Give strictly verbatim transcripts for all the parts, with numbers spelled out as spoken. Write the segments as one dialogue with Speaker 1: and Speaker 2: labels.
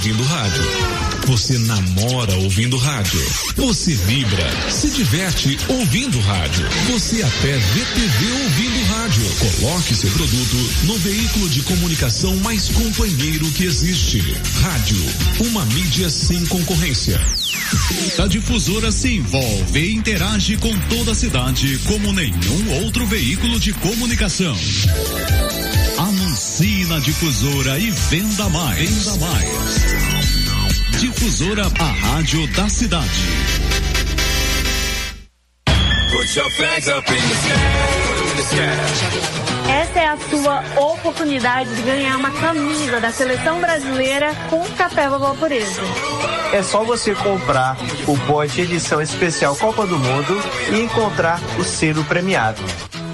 Speaker 1: ouvindo rádio. Você namora ouvindo rádio. Você vibra, se diverte ouvindo rádio. Você até vê T V ouvindo rádio. Coloque seu produto no veículo de comunicação mais companheiro que existe. Rádio, uma mídia sem concorrência.
Speaker 2: A Difusora se envolve e interage com toda a cidade como nenhum outro veículo de comunicação. Anuncie na Difusora e venda mais. Venda mais. Difusora, a rádio da cidade.
Speaker 3: Essa é a sua oportunidade de ganhar uma camisa da seleção brasileira com café Vovó Pureza.
Speaker 4: É só você comprar o pote edição especial Copa do Mundo e encontrar o selo premiado.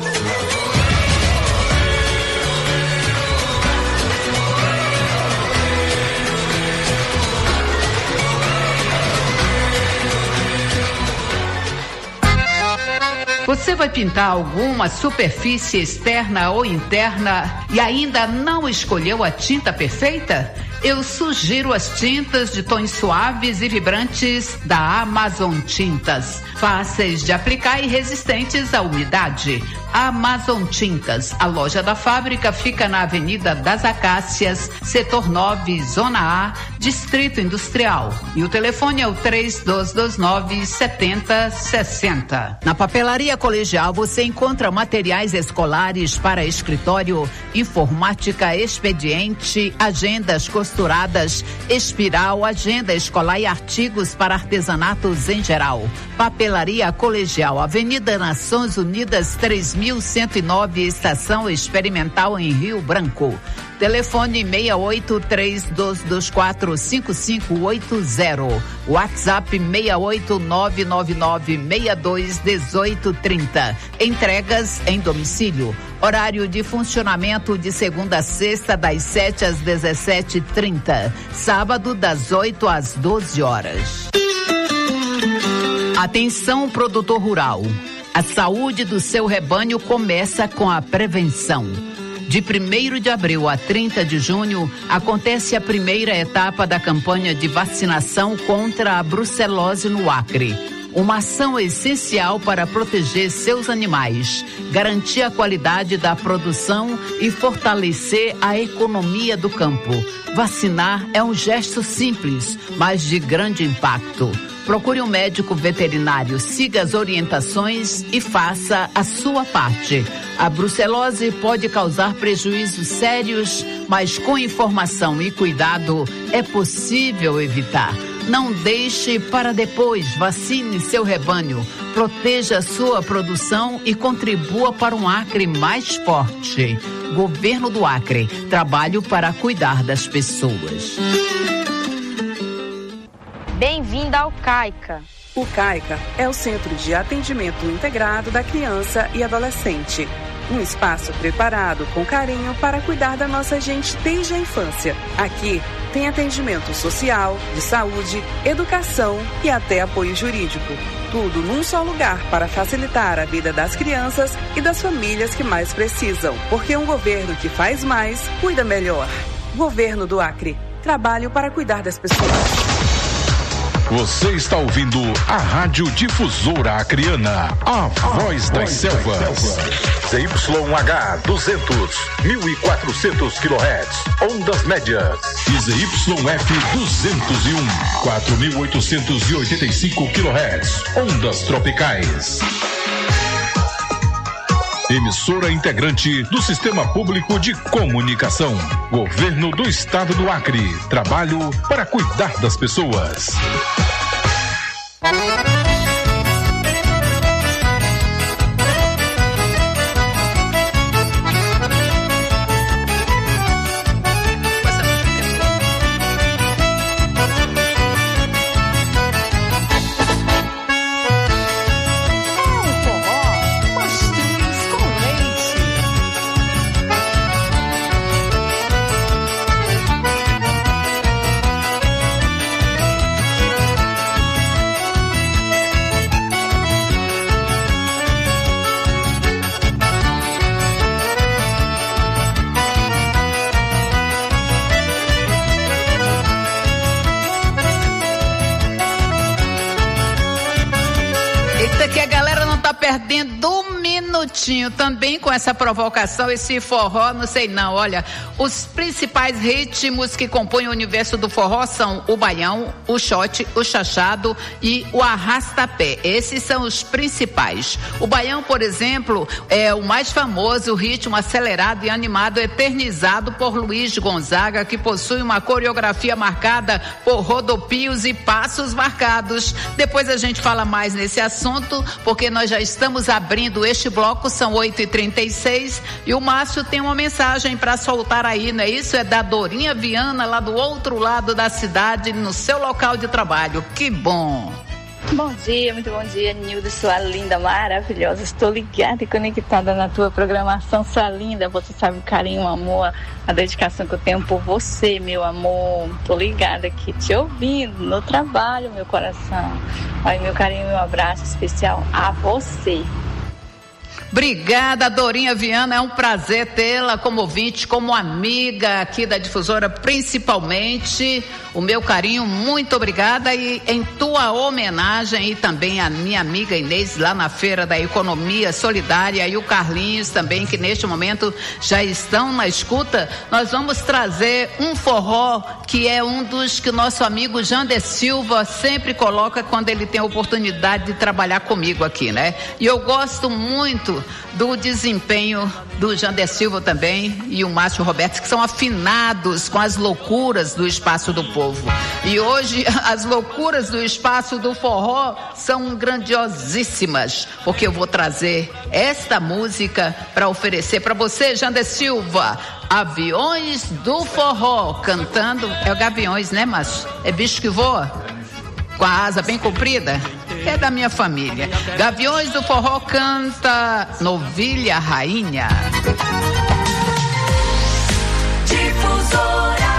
Speaker 5: Você vai pintar alguma superfície externa ou interna e ainda não escolheu a tinta perfeita? Eu sugiro as tintas de tons suaves e vibrantes da Amazon Tintas. Fáceis de aplicar e resistentes à umidade. Amazon Tintas. A loja da fábrica fica na Avenida das Acácias, Setor nove, Zona A, Distrito Industrial. E o telefone é o três dois dois nove, sete zero seis zero. Na Papelaria Colegial você encontra materiais escolares para escritório, informática, expediente, agendas costuradas, espiral, agenda escolar e artigos para artesanatos em geral. Papelaria Colegial, Avenida Nações Unidas três mil cento e nove, Estação Experimental em Rio Branco. Telefone seis oito três dois dois quatro cinco cinco oito zero. WhatsApp seis oito nove nove nove seis dois um oito três zero. Entregas em domicílio. Horário de funcionamento de segunda a sexta, das sete às dezessete e trinta. Sábado, das oito às doze horas. Atenção, produtor rural. A saúde do seu rebanho começa com a prevenção. De primeiro de abril a trinta de junho, acontece a primeira etapa da campanha de vacinação contra a brucelose no Acre. Uma ação essencial para proteger seus animais, garantir a qualidade da produção e fortalecer a economia do campo. Vacinar é um gesto simples, mas de grande impacto. Procure um médico veterinário, siga as orientações e faça a sua parte. A brucelose pode causar prejuízos sérios, mas com informação e cuidado é possível evitar. Não deixe para depois, vacine seu rebanho, proteja sua produção e contribua para um Acre mais forte. Governo do Acre, trabalho para cuidar das pessoas.
Speaker 3: Bem-vinda ao CAICA.
Speaker 6: O CAICA é o Centro de Atendimento Integrado da Criança e Adolescente. Um espaço preparado com carinho para cuidar da nossa gente desde a infância. Aqui tem atendimento social, de saúde, educação e até apoio jurídico. Tudo num só lugar para facilitar a vida das crianças e das famílias que mais precisam. Porque um governo que faz mais, cuida melhor. Governo do Acre. Trabalho para cuidar das pessoas.
Speaker 7: Você está ouvindo a Rádio Difusora Acreana, a, a voz das selvas. Z Y H duzentos, mil e quatrocentos quilohertz, ondas médias. E Z Y F duzentos e um, quatro mil oitocentos e oitenta e cinco quilohertz, ondas tropicais. Emissora integrante do Sistema Público de Comunicação. Governo do Estado do Acre. Trabalho para cuidar das pessoas.
Speaker 5: perdendo um minutinho também com essa provocação, esse forró, não sei não, olha, os principais ritmos que compõem o universo do forró são o baião, o shot, o chachado e o arrastapé. Esses são os principais. O baião, por exemplo, é o mais famoso, o ritmo acelerado e animado eternizado por Luiz Gonzaga, que possui uma coreografia marcada por rodopios e passos marcados. Depois a gente fala mais nesse assunto, porque nós já estamos abrindo este bloco, são oito e trinta e seis, e o Márcio tem uma mensagem para soltar aí, não é isso? É da Dorinha Viana, lá do outro lado da cidade, no seu local de trabalho. Que bom!
Speaker 8: Bom dia, muito bom dia, Nilda, sua linda, maravilhosa. Estou ligada e conectada na tua programação, sua linda. Você sabe o carinho, o amor, a dedicação que eu tenho por você, meu amor. Estou ligada aqui, te ouvindo no trabalho, meu coração. Aí, meu carinho e meu abraço especial a você.
Speaker 5: Obrigada, Dorinha Viana, é um prazer tê-la como ouvinte, como amiga aqui da Difusora, principalmente. O meu carinho, muito obrigada, e em tua homenagem, e também a minha amiga Inês, lá na Feira da Economia Solidária, e o Carlinhos também, que neste momento já estão na escuta, nós vamos trazer um forró que é um dos que o nosso amigo Jander Silva sempre coloca quando ele tem a oportunidade de trabalhar comigo aqui, né? E eu gosto muito do desempenho do Jander Silva também e o Márcio Roberto, que são afinados com as loucuras do Espaço do Povo. E hoje as loucuras do Espaço do Forró são grandiosíssimas, porque eu vou trazer esta música para oferecer para você, Jander Silva. Aviões do Forró, cantando, é o Gaviões, né, Márcio? É bicho que voa? Com a asa bem comprida? É da minha família. Gaviões do Forró canta Novilha Rainha.
Speaker 9: Difusora.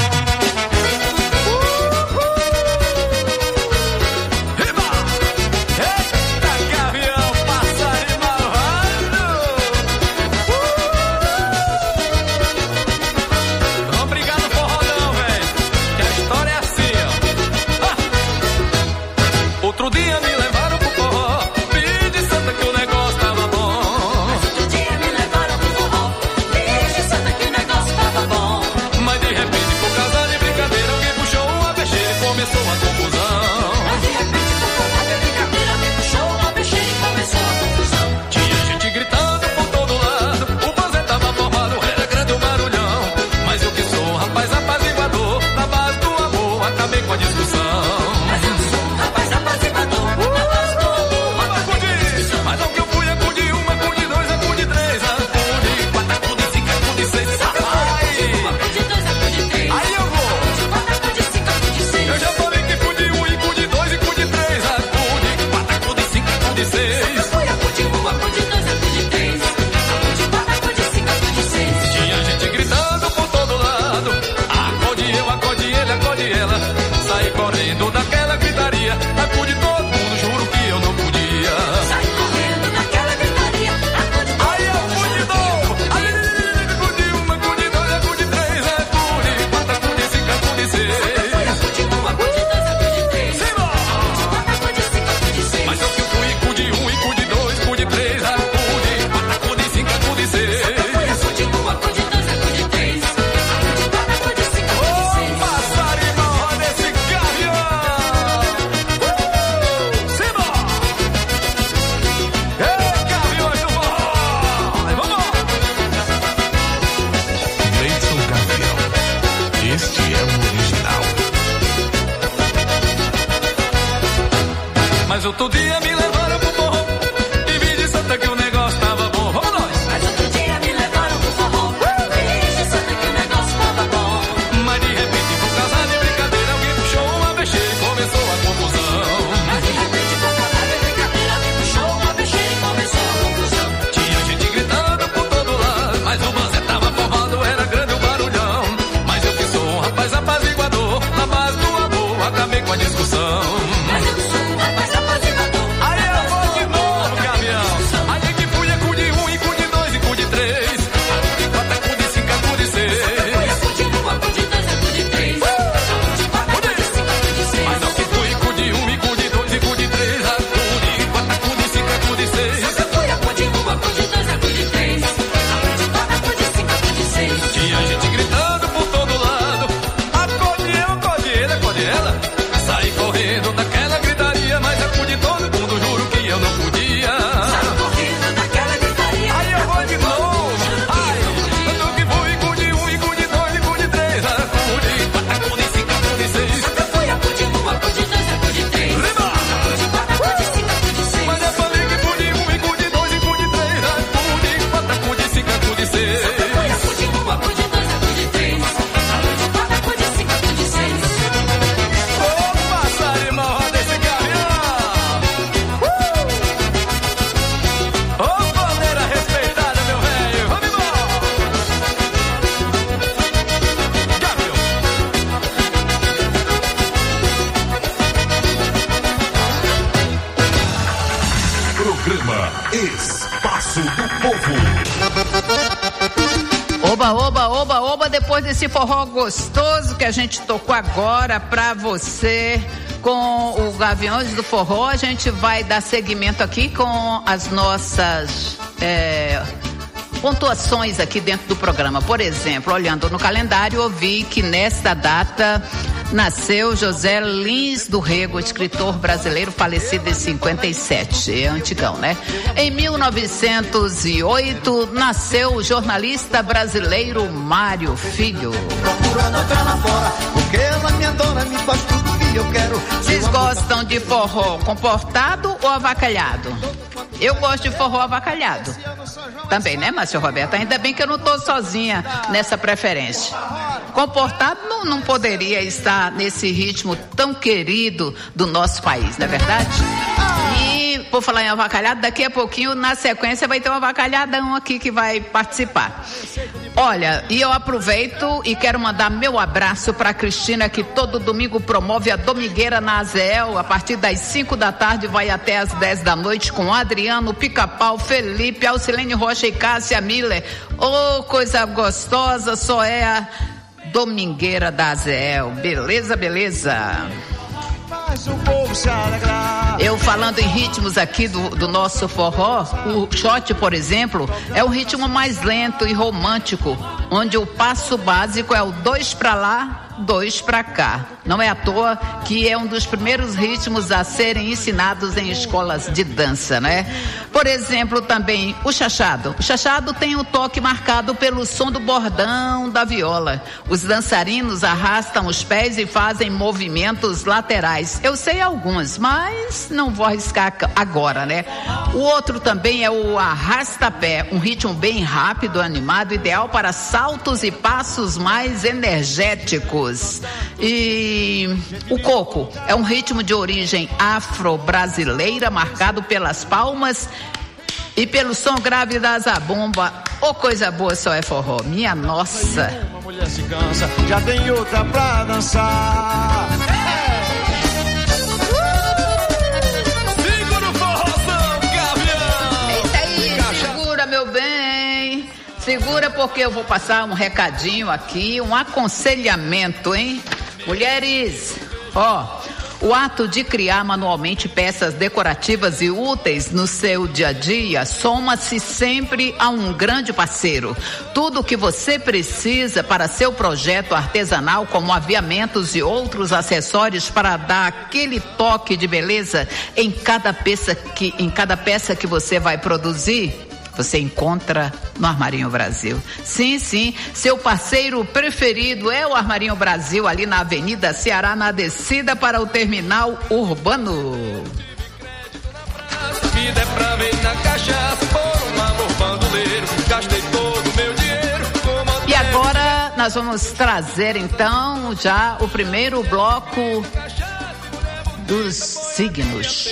Speaker 10: Outro dia me levaram pro forró, fiz de santa que o negócio tava bom.
Speaker 9: Mas outro dia me levaram pro forró, fiz de santa que o negócio tava bom.
Speaker 10: Mas de repente, por causa de brincadeira, alguém puxou uma peixeira e começou a confusão.
Speaker 9: Mas de repente, por causa de brincadeira, alguém puxou uma peixeira e começou a confusão.
Speaker 10: Tinha gente gritando por todo lado, o banzé tava formado, era grande o barulhão. Mas eu que sou um rapaz apaziguador, na base do amor, acabei com a discussão. Saí correndo daquela gritaria, acude todo mundo, juro que eu não podia.
Speaker 9: Saí correndo daquela gritaria, acude todo
Speaker 10: aí eu fui de novo, aí acude uma, acude dois, acude três, acude quatro, acude cinco, acude seis.
Speaker 9: Acude um, acude dois, acude três. Acude quatro, acude cinco, acude seis.
Speaker 10: Mas eu que fui, acude um, acude dois, acude três, acude quatro, acude cinco, acude seis.
Speaker 9: Acude um, acude dois, acude três. Acude quatro, acude cinco, acude seis.
Speaker 10: Passarinho, olha esse gavião.
Speaker 1: Este é o original.
Speaker 10: Mas outro dia me levaram pro forró e vi de santa que o negócio tava bom. Vamos nós!
Speaker 9: Mas outro dia me levaram pro forró, vi de santa que o negócio tava bom.
Speaker 10: Mas de repente, por causa de brincadeira, alguém puxou uma peixeira e começou a confusão.
Speaker 9: Mas de repente, por causa de brincadeira, alguém puxou uma peixeira e começou a confusão.
Speaker 10: Tinha gente gritando por todo lado, mas o banzé tava formado, era grande o barulhão. Mas eu que sou um rapaz apaziguador, na base do amor, acabei com a discussão.
Speaker 9: Mas eu que sou um rapaz apaziguador,
Speaker 11: Espaço do Povo.
Speaker 5: Oba, oba, oba, oba, depois desse forró gostoso que a gente tocou agora pra você com o Gaviões do Forró, a gente vai dar seguimento aqui com as nossas é, pontuações aqui dentro do programa. Por exemplo, olhando no calendário, eu vi que nesta data nasceu José Lins do Rego, escritor brasileiro falecido em cinquenta e sete, é antigão, né? Em mil novecentos e oito, nasceu o jornalista brasileiro Mário Filho. Vocês gostam de forró comportado ou avacalhado? Eu gosto de forró avacalhado. Também, né, Márcio Roberto? Ainda bem que eu não estou sozinha nessa preferência. Comportado não, não poderia estar nesse ritmo tão querido do nosso país, não é verdade? E, por falar em avacalhado, daqui a pouquinho, na sequência, vai ter um avacalhadão aqui que vai participar. Olha, e eu aproveito e quero mandar meu abraço para a Cristina, que todo domingo promove a Domingueira na Azel, a partir das cinco da tarde, vai até as dez da noite, com Adriano, Pica-Pau, Felipe, Alcilene Rocha e Cássia Miller. Ô, oh, coisa gostosa, só é a Domingueira da Azel. Beleza, beleza. Eu falando em ritmos aqui do, do nosso forró, o shot, por exemplo, é um ritmo mais lento e romântico, onde o passo básico é o dois pra lá, dois pra cá. Não é à toa que é um dos primeiros ritmos a serem ensinados em escolas de dança, né? Por exemplo, também o chachado. O chachado tem um toque marcado pelo som do bordão da viola. Os dançarinos arrastam os pés e fazem movimentos laterais. Eu sei alguns, mas não vou arriscar agora, né? O outro também é o arrasta-pé, um ritmo bem rápido, animado, ideal para saltos e passos mais energéticos. E o coco é um ritmo de origem afro-brasileira, marcado pelas palmas e pelo som grave da zabumba. Ô, oh, coisa boa, só é forró, minha nossa.
Speaker 12: Uma mulher se cansa, já tem outra pra dançar.
Speaker 5: Segura o forrozão, Gavião. É isso aí, segura, meu bem. Segura, porque eu vou passar um recadinho aqui, um aconselhamento, hein? Mulheres, ó, o ato de criar manualmente peças decorativas e úteis no seu dia a dia soma-se sempre a um grande parceiro. Tudo o que você precisa para seu projeto artesanal, como aviamentos e outros acessórios para dar aquele toque de beleza em cada peça que, em cada peça que você vai produzir, você encontra no Armarinho Brasil. Sim, sim, seu parceiro preferido é o Armarinho Brasil, ali na Avenida Ceará, na descida para o terminal urbano.
Speaker 10: Se der pra ver na cachaça, por um amor bandoleiro, gastei todo o meu dinheiro.
Speaker 5: E agora nós vamos trazer então já o primeiro bloco dos signos.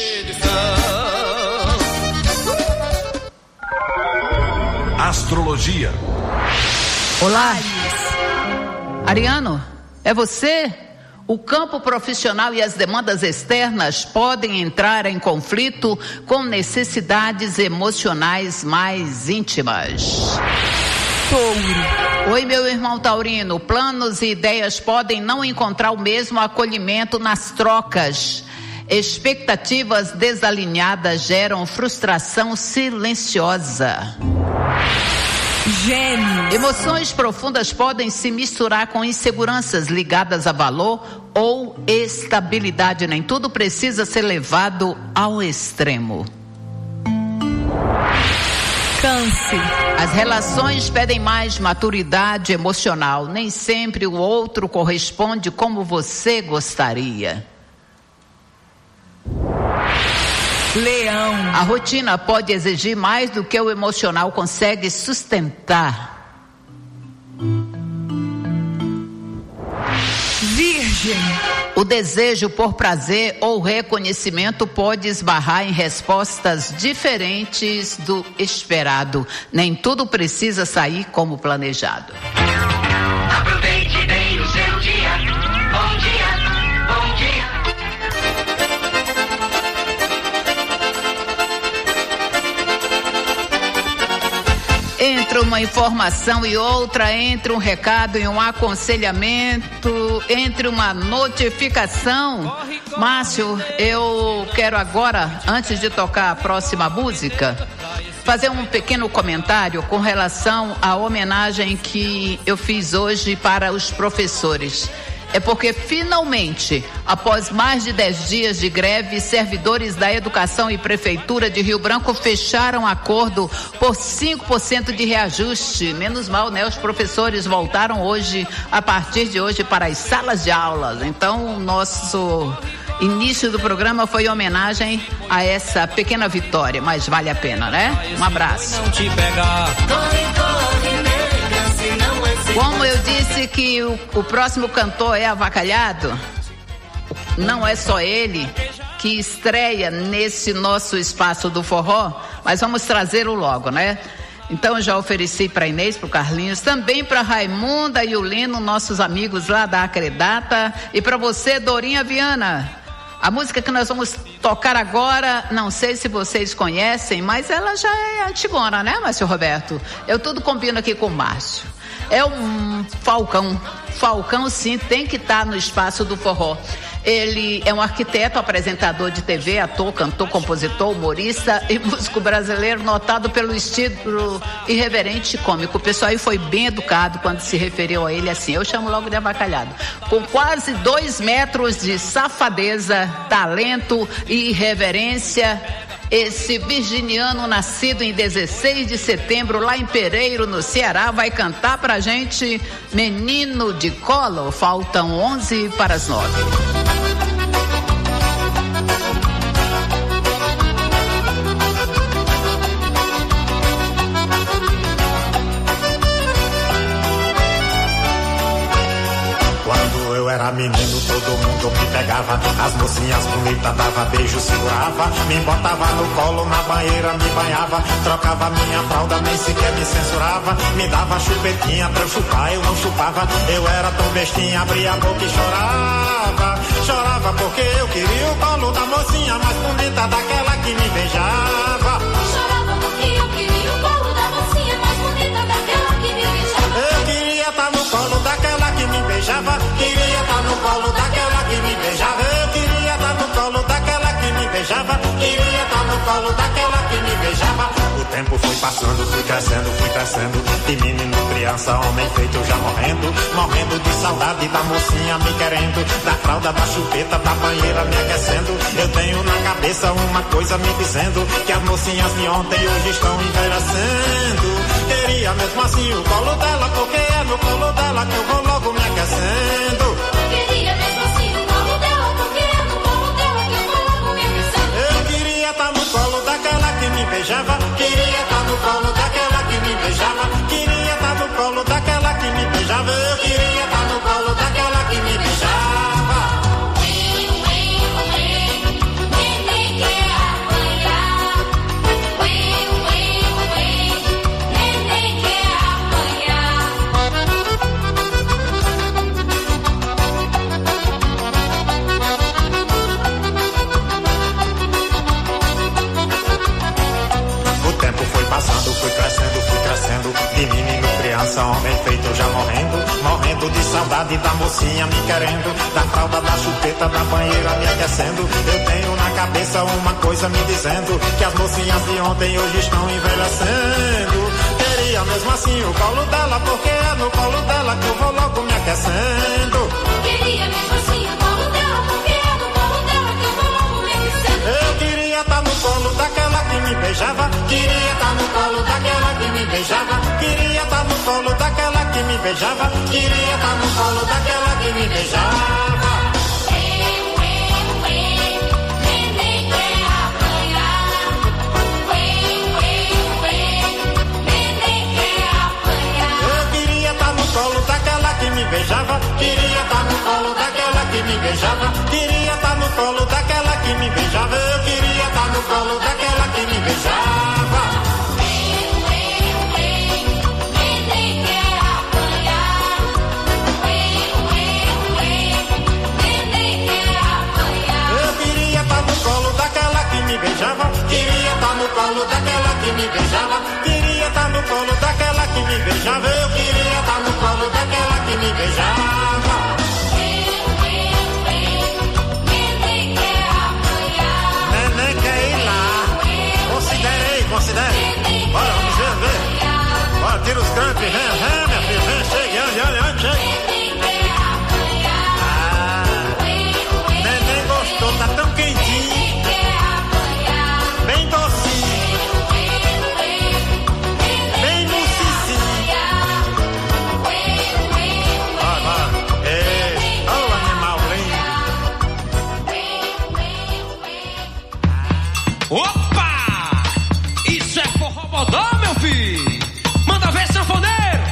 Speaker 11: Astrologia.
Speaker 5: Olá, Ariano, é você? O campo profissional e as demandas externas podem entrar em conflito com necessidades emocionais mais íntimas. Touro. Oi, meu irmão taurino, planos e ideias podem não encontrar o mesmo acolhimento nas trocas. Expectativas desalinhadas geram frustração silenciosa. Gêmeos. Emoções profundas podem se misturar com inseguranças ligadas a valor ou estabilidade. Nem tudo precisa ser levado ao extremo. Câncer. As relações pedem mais maturidade emocional. Nem sempre o outro corresponde como você gostaria. Leão. A rotina pode exigir mais do que o emocional consegue sustentar. Virgem. O desejo por prazer ou reconhecimento pode esbarrar em respostas diferentes do esperado. Nem tudo precisa sair como planejado.
Speaker 9: Aproveite bem o seu dia. Bom dia, bom dia.
Speaker 5: uma informação e outra, entre um recado e um aconselhamento, entre uma notificação. Márcio, eu quero agora, antes de tocar a próxima música, fazer um pequeno comentário com relação à homenagem que eu fiz hoje para os professores. É porque, finalmente, após mais de dez dias de greve, servidores da Educação e Prefeitura de Rio Branco fecharam acordo por cinco por cento de reajuste. Menos mal, né? Os professores voltaram hoje, a partir de hoje, para as salas de aulas. Então, o nosso início do programa foi em homenagem a essa pequena vitória, mas vale a pena, né? Um abraço. Como eu disse que o, o próximo cantor é Avacalhado, não é só ele que estreia nesse nosso espaço do forró, mas vamos trazê-lo logo, né? Então já ofereci para Inês, para o Carlinhos, também para Raimunda e o Lino, nossos amigos lá da Acredata, e para você, Dorinha Viana. A música que nós vamos tocar agora, não sei se vocês conhecem, mas ela já é antigona, né, Márcio Roberto? Eu tudo combino aqui com o Márcio. É um Falcão. Falcão, sim, tem que estar no espaço do forró. Ele é um arquiteto, apresentador de T V, ator, cantor, compositor, humorista e músico brasileiro, notado pelo estilo irreverente e cômico. O pessoal aí foi bem educado quando se referiu a ele assim. Eu chamo logo de Avacalhado. Com quase dois metros de safadeza, talento e irreverência, esse virginiano, nascido em dezesseis de setembro, lá em Pereiro, no Ceará, vai cantar pra gente Menino de Colo. Faltam onze para as nove.
Speaker 13: Era menino, todo mundo me pegava, as mocinhas bonitas dava beijo, segurava, me botava no colo, na banheira me banhava, trocava minha fralda, nem sequer me censurava, me dava chupetinha pra eu chupar, eu não chupava, eu era tão bestinha, abria a boca e chorava, chorava porque eu queria o colo da mocinha mais bonita, daquela que me beijava.
Speaker 9: Chorava porque eu queria o colo da mocinha mais bonita, daquela que me beijava.
Speaker 13: Eu queria estar no colo daquela que me beijava, queria estar no colo daquela que me beijava, eu queria estar no colo daquela que me beijava, queria estar no colo daquela que me beijava. O tempo foi passando, fui crescendo, fui crescendo, de menino, criança, homem feito já morrendo, morrendo de saudade da mocinha me querendo, da fralda, da chupeta, da banheira me aquecendo. Eu tenho na cabeça uma coisa me dizendo, que as mocinhas de ontem hoje estão envelhecendo. Queria mesmo assim o colo dela, porque é no colo dela que eu vou logo me aquecendo.
Speaker 9: Queria mesmo assim o colo dela, porque é no colo dela que eu vou logo me aquecendo.
Speaker 13: Eu queria estar no colo daquela que me beijava, queria estar no colo daquela que me beijava, queria estar no colo daquela que me beijava, eu queria estar no colo daquela que me beijava. Passando, fui crescendo, fui crescendo, de menino, criança, homem feito já morrendo, morrendo de saudade da mocinha me querendo, da fralda, da chupeta, da banheira me aquecendo. Eu tenho na cabeça uma coisa me dizendo, que as mocinhas de ontem hoje estão envelhecendo. Queria mesmo assim o colo dela, porque é no colo dela que eu vou logo me aquecendo.
Speaker 9: Queria mesmo assim o colo dela, porque é no colo dela que eu vou logo me aquecendo.
Speaker 13: Eu queria estar no colo daquela que me beijava, queria estar no colo daquela que me beijava, queria estar no colo daquela que me beijava, queria estar no colo daquela que me beijava. Eu queria estar no colo daquela que me beijava, queria estar no colo daquela que me beijava, queria estar no colo daquela que me beijava, eu queria estar no colo daquela que me beijava. Eu queria estar no colo daquela que me beijava, queria estar no colo daquela que me beijava, queria estar no colo daquela que que me beijava, eu queria estar no colo daquela que me beijava. Neném quer ir lá. Considere aí, considere. Bora, vamos ver, ver. Bora, tira os cantos, vem, vem, minha filha, vem, chegue, olha, olha, olha, chegue. Tá tão quentinho, bem docinho, bem docinho. Vai, vai, é, oh animal lindo.
Speaker 10: Opa! Isso é forró bodó, meu filho! Manda ver, sanfoneiro!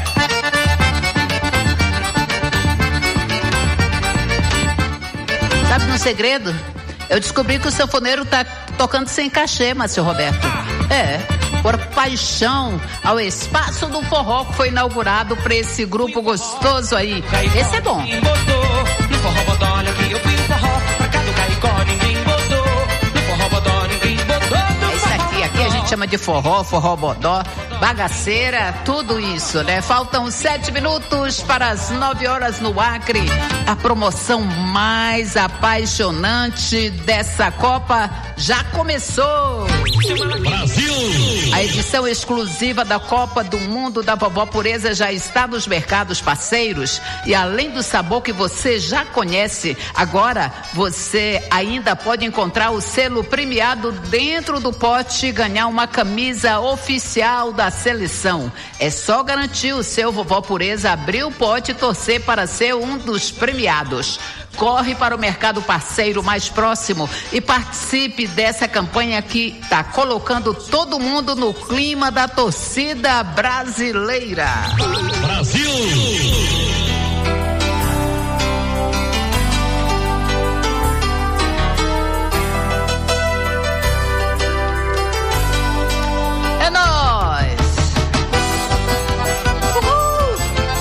Speaker 5: Sabe um segredo? Eu descobri que o sanfoneiro tá tocando sem cachê, Márcio Roberto. É, por paixão ao espaço do forró que foi inaugurado pra esse grupo gostoso aí. Esse é bom.
Speaker 10: No forró bodó, olha que eu fiz forró. Pra cá do Caicó ninguém botou. No forró bodó ninguém botou.
Speaker 5: É isso aqui, aqui a gente chama de forró, forró bodó, bagaceira, tudo isso, né? Faltam sete minutos para as nove horas no Acre. A promoção mais apaixonante dessa Copa já começou.
Speaker 1: Brasil!
Speaker 5: A edição exclusiva da Copa do Mundo da Vovó Pureza já está nos mercados parceiros e além do sabor que você já conhece, agora você ainda pode encontrar o selo premiado dentro do pote e ganhar uma camisa oficial da seleção. É só garantir o seu Vovó Pureza, abrir o pote e torcer para ser um dos premiados. Corre para o mercado parceiro mais próximo e participe dessa campanha que está colocando todo mundo no clima da torcida brasileira.
Speaker 1: Brasil!
Speaker 5: É nóis! Uhul!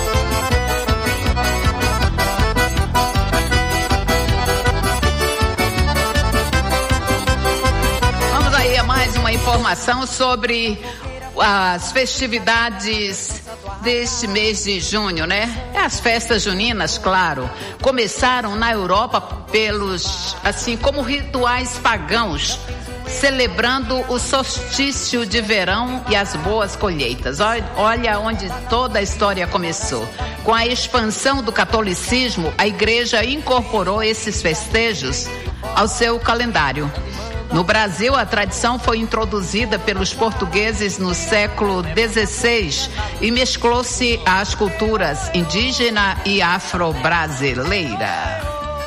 Speaker 5: Vamos aí a mais uma informação sobre as festividades deste mês de junho, né? As festas juninas, claro, começaram na Europa pelos, assim, como rituais pagãos, celebrando o solstício de verão e as boas colheitas. Olha, olha onde toda a história começou. Com a expansão do catolicismo, a igreja incorporou esses festejos ao seu calendário. No Brasil, a tradição foi introduzida pelos portugueses no século dezesseis e mesclou-se às culturas indígena e afro-brasileira.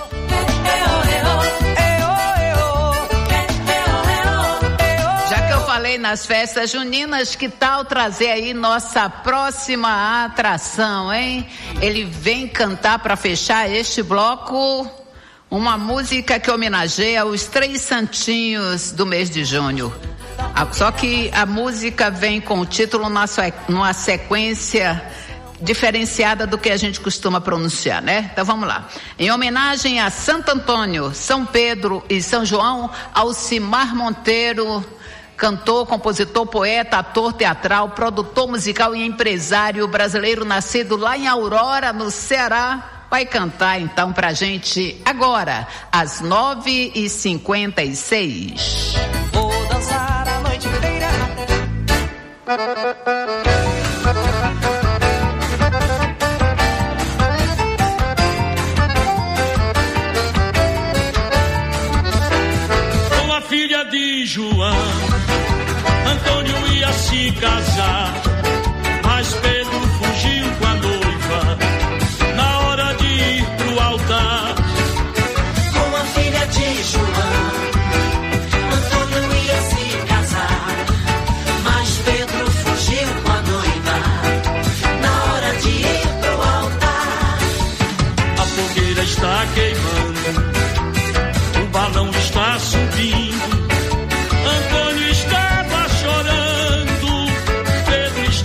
Speaker 5: Já que eu falei nas festas juninas, que tal trazer aí nossa próxima atração, hein? Ele vem cantar para fechar este bloco uma música que homenageia os três santinhos do mês de junho. Só que a música vem com o título numa sequência diferenciada do que a gente costuma pronunciar, né? Então vamos lá. Em homenagem a Santo Antônio, São Pedro e São João, Alcimar Monteiro, cantor, compositor, poeta, ator teatral, produtor musical e empresário brasileiro, nascido lá em Aurora, no Ceará, vai cantar então pra gente agora, às nove e cinquenta e seis.
Speaker 10: Vou dançar a noite inteira.
Speaker 14: Com a filha de João, Antônio ia se casar, mas Pedro fugiu com a noiva. Na hora de ir pro altar,
Speaker 9: com a filha de João, Antônio ia se casar, mas Pedro fugiu com a noiva. Na hora de ir pro altar,
Speaker 14: a fogueira está queimando, o balão está subindo, Antônio estava chorando, Pedro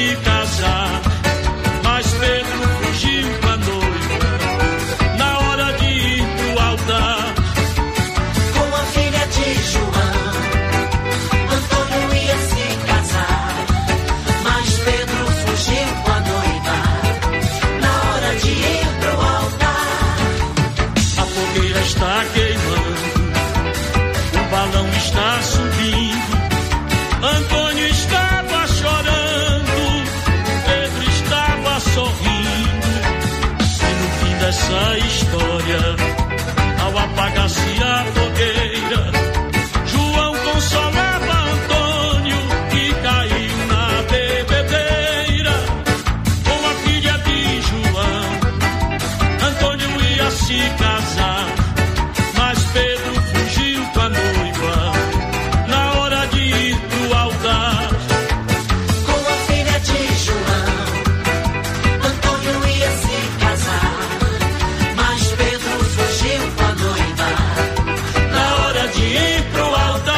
Speaker 14: se casar, mas Pedro fugiu com a noiva na hora de ir pro altar.
Speaker 9: Com a filha de João, Antônio ia se casar, mas Pedro fugiu com a noiva na hora de ir pro altar.
Speaker 14: A fogueira está queimando, o balão está subindo, Antônio estava chorando, Pedro estava sorrindo. E no fim dessa história, ao apagar-se a fogueira, João consolava Antônio, que caiu na bebedeira. Com a filha de João, Antônio ia se casar, mas Pedro fugiu com a noiva na hora de ir pro altar.
Speaker 9: Com a filha de João, Antônio ia se casar, mas Pedro fugiu com a noiva
Speaker 14: na hora de ir pro altar.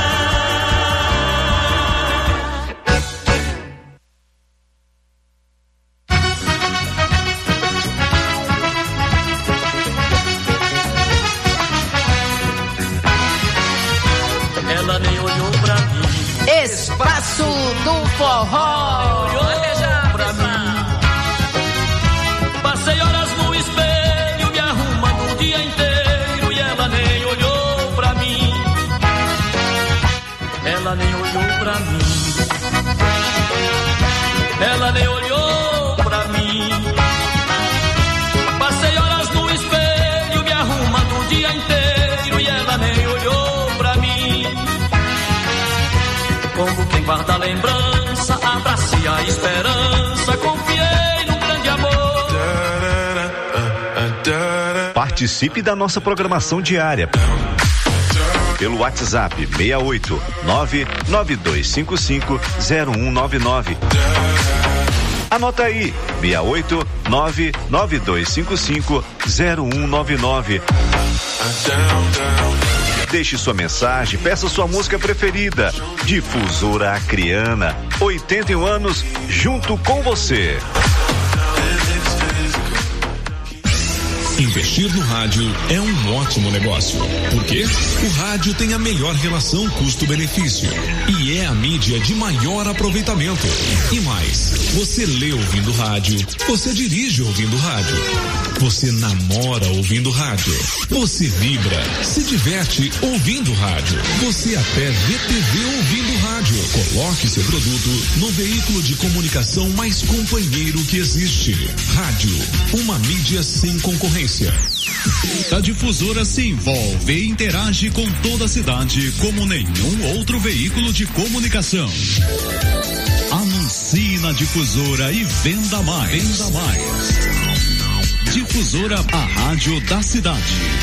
Speaker 14: Ela nem olhou pra mim.
Speaker 5: Espaço do Forró.
Speaker 14: Olhou pra mim. Passei horas no espelho me arrumando o dia inteiro e ela nem olhou pra mim. Ela nem olhou pra mim. Ela nem olhou pra mim. Passei horas no espelho me arrumando o dia inteiro e ela nem olhou pra mim. Como quem guarda a lembrança, abracei a esperança, confiei no grande amor.
Speaker 15: Participe da nossa programação diária pelo WhatsApp seis oito nove nove dois cinco cinco zero um nove nove. Anota aí, seis oito nove nove dois cinco cinco zero um nove nove. Deixe sua mensagem, peça sua música preferida. Difusora Acreana, oitenta e um anos, junto com você.
Speaker 1: Investir no rádio é um ótimo negócio. Por quê? O rádio tem a melhor relação custo-benefício e é a mídia de maior aproveitamento. E mais, você lê ouvindo rádio, você dirige ouvindo rádio, você namora ouvindo rádio, você vibra, se diverte ouvindo rádio, você até vê T V ouvindo rádio. Coloque seu produto no veículo de comunicação mais companheiro que existe. Rádio, uma mídia sem concorrência.
Speaker 2: A Difusora se envolve e interage com toda a cidade como nenhum outro veículo de comunicação. Anuncie na Difusora e venda mais. Venda mais. Difusora, a rádio da cidade.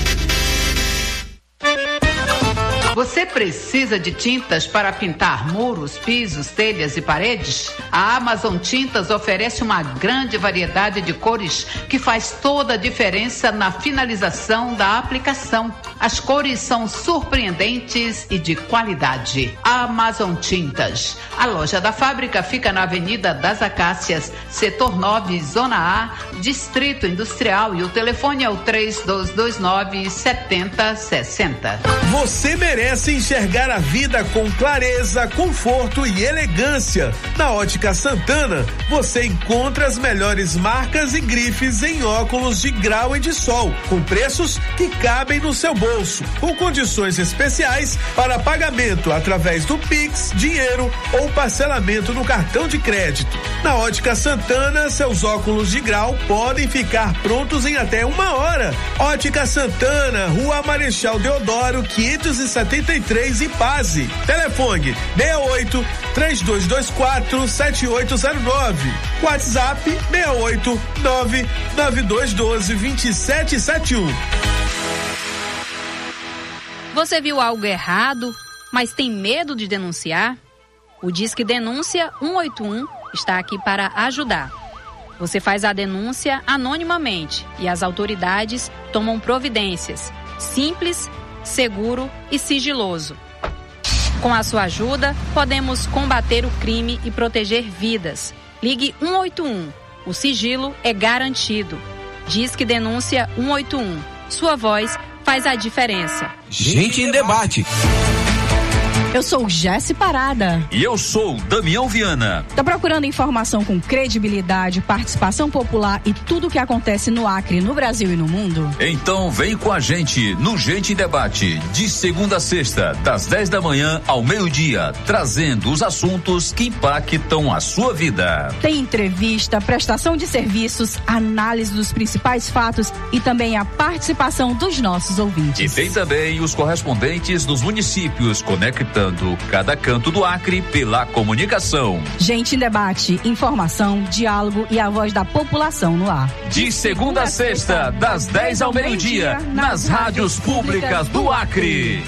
Speaker 5: Você precisa de tintas para pintar muros, pisos, telhas e paredes? A Amazon Tintas oferece uma grande variedade de cores que faz toda a diferença na finalização da aplicação. As cores são surpreendentes e de qualidade. Amazon Tintas. A loja da fábrica fica na Avenida das Acácias, Setor nove, Zona A, Distrito Industrial, e o telefone é o três dois dois nove, sete zero seis zero.
Speaker 16: Você merece enxergar a vida com clareza, conforto e elegância. Na Ótica Santana, você encontra as melhores marcas e grifes em óculos de grau e de sol, com preços que cabem no seu bolso, com condições especiais para pagamento através do Pix, dinheiro ou parcelamento no cartão de crédito. Na Ótica Santana, seus óculos de grau podem ficar prontos em até uma hora. Ótica Santana, Rua Marechal Deodoro, quinhentos e setenta e três, Ipaze. Telefone seis oito três dois dois quatro sete oito zero nove. WhatsApp seis oito nove nove dois um dois dois sete sete um.
Speaker 17: Você viu algo errado, mas tem medo de denunciar? O Disque Denúncia um oito um está aqui para ajudar. Você faz a denúncia anonimamente e as autoridades tomam providências. Simples, seguro e sigiloso. Com a sua ajuda, podemos combater o crime e proteger vidas. Ligue um oito um. O sigilo é garantido. Disque Denúncia um oito um. Sua voz faz a diferença.
Speaker 18: Gente em Debate.
Speaker 19: Eu sou Jesse Parada.
Speaker 18: E eu sou Damião Viana.
Speaker 19: Tá procurando informação com credibilidade, participação popular e tudo o que acontece no Acre, no Brasil e no mundo?
Speaker 18: Então vem com a gente no Gente em Debate, de segunda a sexta, das dez da manhã ao meio-dia, trazendo os assuntos que impactam a sua vida.
Speaker 19: Tem entrevista, prestação de serviços, análise dos principais fatos e também a participação dos nossos ouvintes.
Speaker 18: E tem também os correspondentes dos municípios conectando cada canto do Acre pela comunicação.
Speaker 19: Gente em Debate, informação, diálogo e a voz da população no ar.
Speaker 18: De segunda a sexta, das dez ao meio-dia, nas rádios públicas do Acre.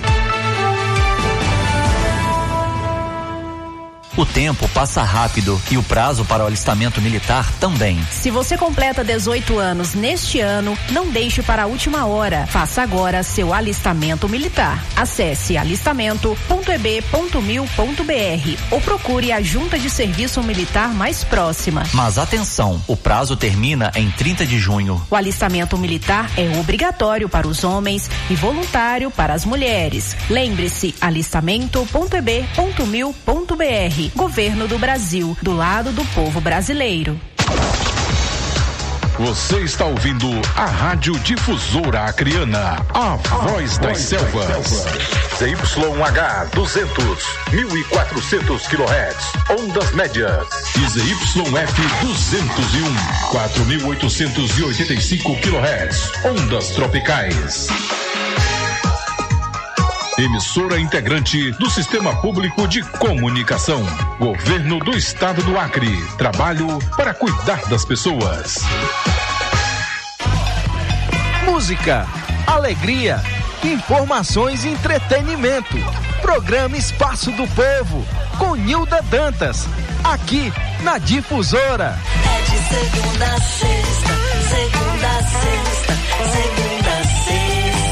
Speaker 20: O tempo passa rápido e o prazo para o alistamento militar também.
Speaker 21: Se você completa dezoito anos neste ano, não deixe para a última hora. Faça agora seu alistamento militar. Acesse alistamento ponto e b ponto mil ponto b r ou procure a junta de serviço militar mais próxima.
Speaker 20: Mas atenção, o prazo termina em trinta de junho.
Speaker 21: O alistamento militar é obrigatório para os homens e voluntário para as mulheres. Lembre-se, alistamento ponto e b ponto mil ponto b r. Governo do Brasil, do lado do povo brasileiro.
Speaker 7: Você está ouvindo a Rádio Difusora Acreana, a voz das selvas. Z Y H duzentos, mil e quatrocentos quilohertz, ondas médias. E Z Y F duzentos e um, quatro mil oitocentos e oitenta e cinco quilohertz, ondas tropicais. Emissora integrante do Sistema Público de Comunicação. Governo do Estado do Acre. Trabalho para cuidar das pessoas.
Speaker 22: Música, alegria, informações e entretenimento. Programa Espaço do Povo, com Nilda Dantas. Aqui na Difusora.
Speaker 9: É de segunda a sexta, segunda a sexta, segunda a sexta.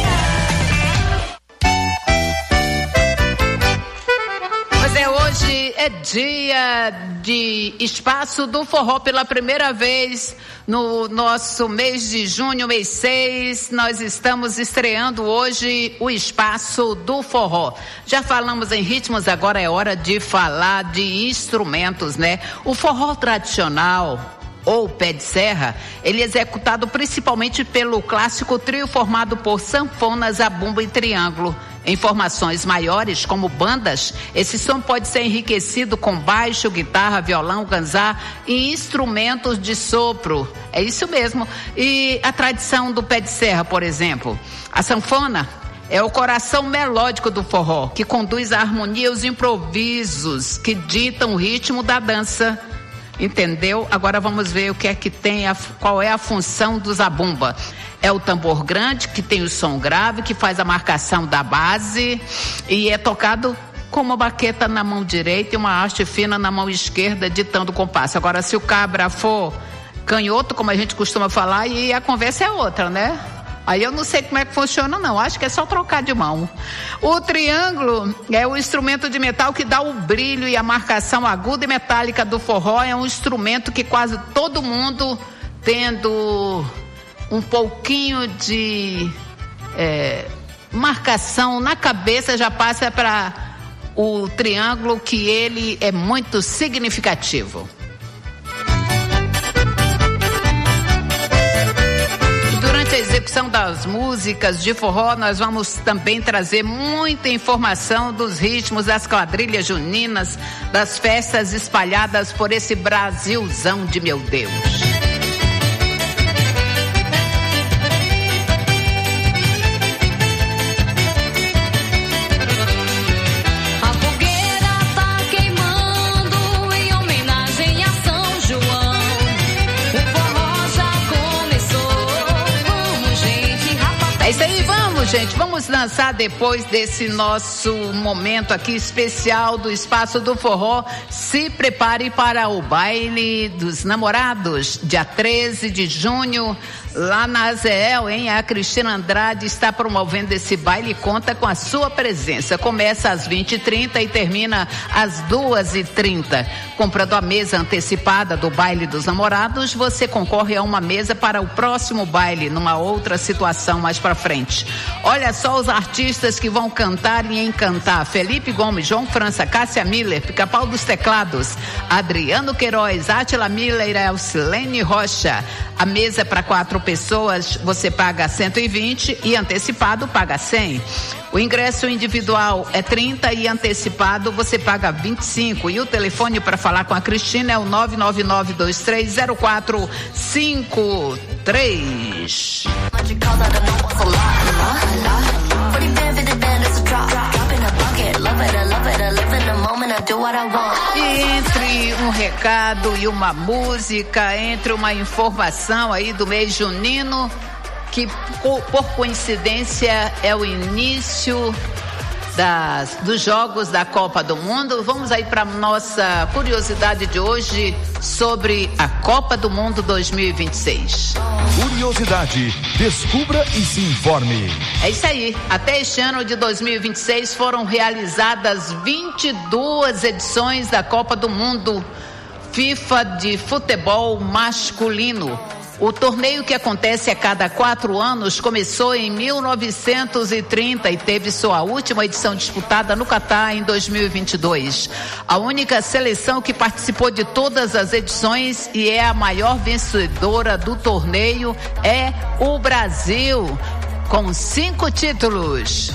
Speaker 5: É, hoje é dia de Espaço do Forró pela primeira vez no nosso mês de junho, mês seis. Nós estamos estreando hoje o Espaço do Forró. Já falamos em ritmos, agora é hora de falar de instrumentos, né? O forró tradicional, ou pé de serra, ele é executado principalmente pelo clássico trio formado por sanfona, zabumba e triângulo. Em formações maiores, como bandas, esse som pode ser enriquecido com baixo, guitarra, violão, ganzá e instrumentos de sopro. É isso mesmo. E a tradição do pé de serra, por exemplo, a sanfona é o coração melódico do forró, que conduz a harmonia e os improvisos que ditam o ritmo da dança. Entendeu? Agora vamos ver o que é que tem, a, qual é a função do zabumba. É o tambor grande, que tem o som grave, que faz a marcação da base e é tocado com uma baqueta na mão direita e uma haste fina na mão esquerda, ditando o compasso. Agora, se o cabra for canhoto, como a gente costuma falar, e a conversa é outra, né? Aí eu não sei como é que funciona, não. Acho que é só trocar de mão. O triângulo é o instrumento de metal que dá o brilho e a marcação aguda e metálica do forró. É um instrumento que quase todo mundo, tendo um pouquinho de é, marcação na cabeça, já passa para o triângulo, que ele é muito significativo. Durante a execução das músicas de forró, nós vamos também trazer muita informação dos ritmos das quadrilhas juninas, das festas espalhadas por esse Brasilzão de meu Deus. É isso aí, vamos, gente, vamos dançar depois desse nosso momento aqui especial do Espaço do Forró. Se prepare para o baile dos namorados, dia treze de junho, Lá na Azeel, hein? A Cristina Andrade está promovendo esse baile e conta com a sua presença. Começa às vinte e trinta e termina às duas e trinta. Comprando a mesa antecipada do baile dos namorados, você concorre a uma mesa para o próximo baile, numa outra situação mais pra frente. Olha só os artistas que vão cantar e encantar: Felipe Gomes, João França, Cássia Miller, Pica-Pau dos Teclados, Adriano Queiroz, Átila Miller, Elcilene Rocha. A mesa é para quatro pessoas, você paga cento e vinte e antecipado paga cem. O ingresso individual é trinta e antecipado você paga vinte e cinco. E o telefone para falar com a Cristina é o nove nove nove dois três zero quatro cinco três. E entre um recado e uma música, entre uma informação aí do mês junino, que por coincidência é o início das, dos jogos da Copa do Mundo. Vamos aí para nossa curiosidade de hoje sobre a Copa do Mundo dois mil e vinte e seis.
Speaker 3: Curiosidade, descubra e se informe.
Speaker 5: É isso aí, até este ano de dois mil e vinte e seis foram realizadas vinte e duas edições da Copa do Mundo FIFA de futebol masculino. O torneio, que acontece a cada quatro anos, começou em mil novecentos e trinta e teve sua última edição disputada no Catar em dois mil e vinte e dois. A única seleção que participou de todas as edições e é a maior vencedora do torneio é o Brasil, com cinco títulos.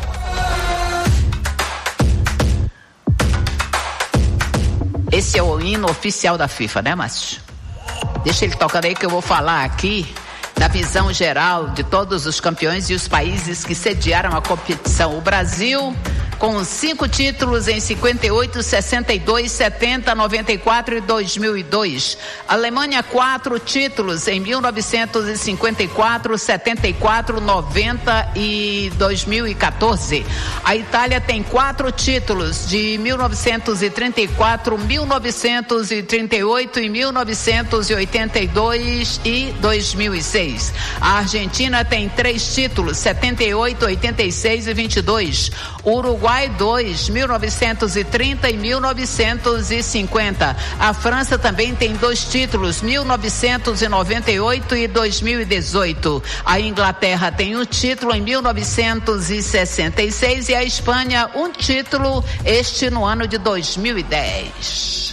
Speaker 5: Esse é o hino oficial da FIFA, né, Márcio? Deixa ele tocando aí que eu vou falar aqui da visão geral de todos os campeões e os países que sediaram a competição. O Brasil, com cinco títulos em cinquenta e oito, sessenta e dois, setenta, noventa e quatro e dois mil e dois. A Alemanha, quatro títulos em mil novecentos e cinquenta e quatro, setenta e quatro, noventa e dois mil e quatorze. A Itália tem quatro títulos de mil novecentos e trinta e quatro, mil novecentos e trinta e oito e mil novecentos e oitenta e dois e dois mil e seis. A Argentina tem três títulos, setenta e oito, oitenta e seis e vinte e dois. O Uruguai, dois, mil novecentos e trinta e mil novecentos e cinquenta. A França também tem dois títulos, mil novecentos e noventa e oito e dois mil e dezoito. A Inglaterra tem um título em mil novecentos e sessenta e seis e a Espanha um título, este no ano de dois mil e dez.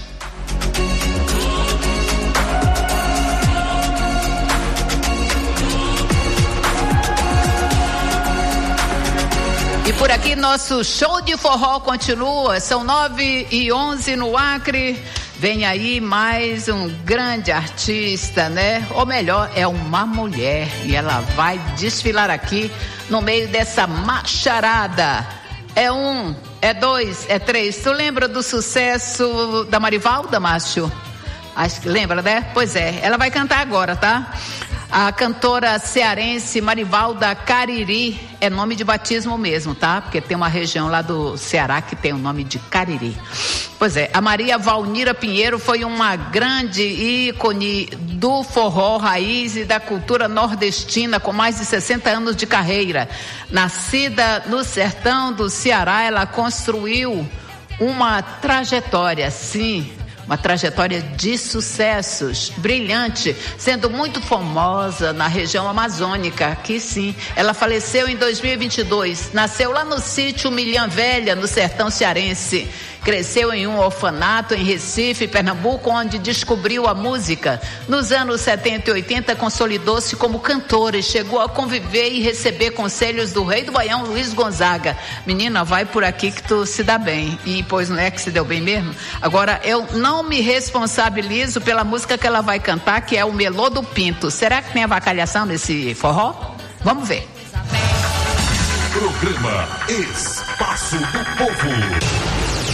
Speaker 5: E por aqui nosso show de forró continua, são nove e onze no Acre. Vem aí mais um grande artista, né? Ou melhor, é uma mulher e ela vai desfilar aqui no meio dessa macharada. É um, é dois, é três. Tu lembra do sucesso da Marivalda, Márcio? Acho que lembra, né? Pois é, ela vai cantar agora, tá? A cantora cearense Marivalda Cariri, é nome de batismo mesmo, tá? Porque tem uma região lá do Ceará que tem o nome de Cariri. Pois é, a Maria Valnira Pinheiro foi uma grande ícone do forró raiz e da cultura nordestina, com mais de sessenta anos de carreira. Nascida no sertão do Ceará, ela construiu uma trajetória, sim, uma trajetória de sucessos, brilhante, sendo muito famosa na região amazônica, aqui sim. Ela faleceu em dois mil e vinte e dois, nasceu lá no sítio Milhã Velha, no sertão cearense. Cresceu em um orfanato em Recife, Pernambuco, onde descobriu a música. Nos anos setenta e oitenta, consolidou-se como cantora e chegou a conviver e receber conselhos do rei do Baião, Luiz Gonzaga. Menina, vai por aqui que tu se dá bem. E pois não é que se deu bem mesmo? Agora, eu não me responsabilizo pela música que ela vai cantar, que é o Melô do Pinto. Será que tem avacalhação nesse forró? Vamos ver.
Speaker 11: Programa Espaço do Povo.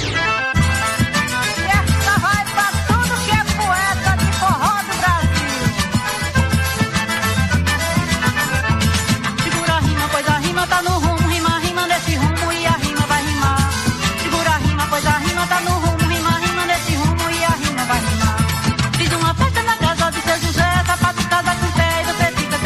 Speaker 4: Tá no rumo, rima, rima nesse rumo e a rima vai rimar. Segura a rima, pois a rima tá no rumo, rima, rima nesse rumo e a rima vai rimar. Fiz uma festa na casa de seu José, sapato casa com pé e você fica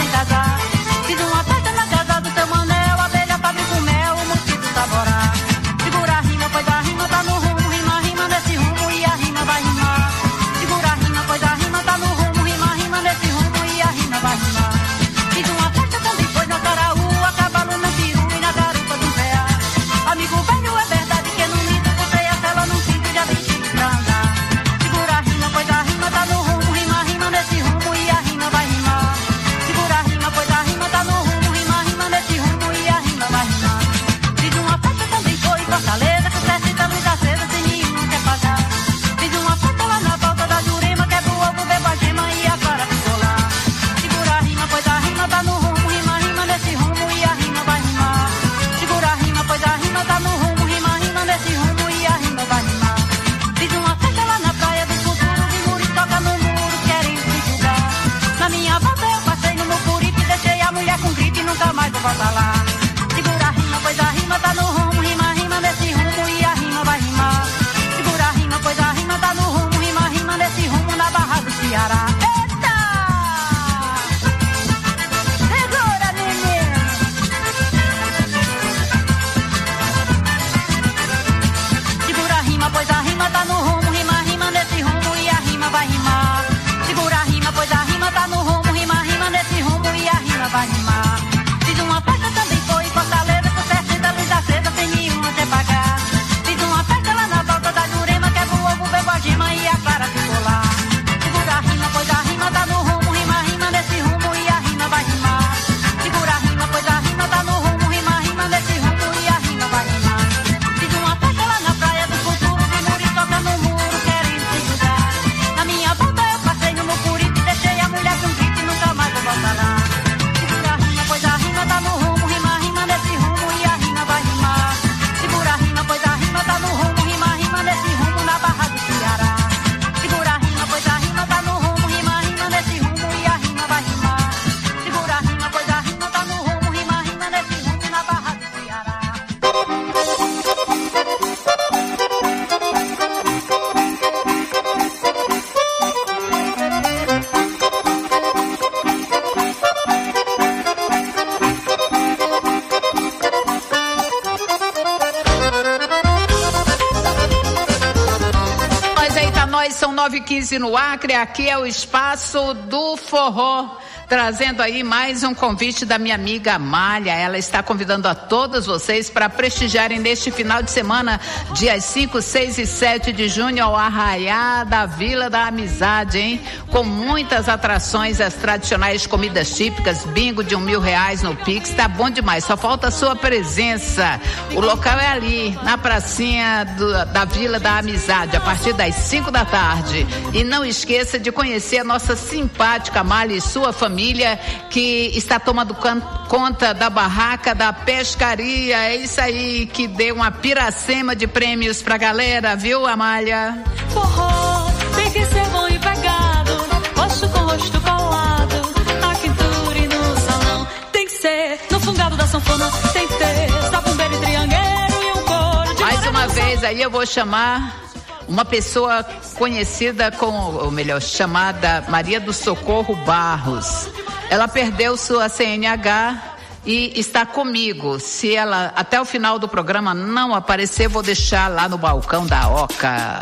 Speaker 5: nós, são nove e quinze no Acre, aqui é o Espaço do Forró, trazendo aí mais um convite da minha amiga Amália. Ela está convidando a todos vocês para prestigiarem neste final de semana, dias cinco, seis e sete de junho, ao Arraiá da Vila da Amizade, hein? Com muitas atrações, as tradicionais comidas típicas, bingo de um mil reais no Pix, tá bom demais, só falta a sua presença. O local é ali, na pracinha do, da Vila da Amizade, a partir das cinco da tarde. E não esqueça de conhecer a nossa simpática Amália e sua família, Família que está tomando can- conta da barraca da pescaria. É isso aí, que deu uma piracema de prêmios pra galera, viu, Amália?
Speaker 9: Forró tem que ser bom e pegado, rosto com rosto colado, na quintura e no salão. Tem que ser no fungado da sanfona, tem que ter sabumbeiro e triangueiro e um coro de
Speaker 5: mais uma vez aí eu vou chamar uma pessoa conhecida com, ou melhor, chamada Maria do Socorro Barros. Ela perdeu sua C N H e está comigo. Se ela até o final do programa não aparecer, vou deixar lá no balcão da Oca.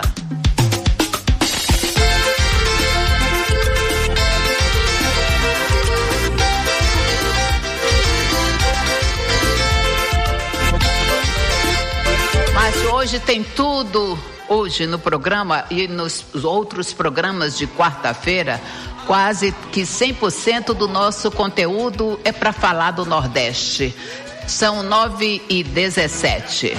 Speaker 5: Mas hoje tem tudo. Hoje no programa e nos outros programas de quarta-feira, quase que cem por cento do nosso conteúdo é para falar do Nordeste. São nove e dezessete.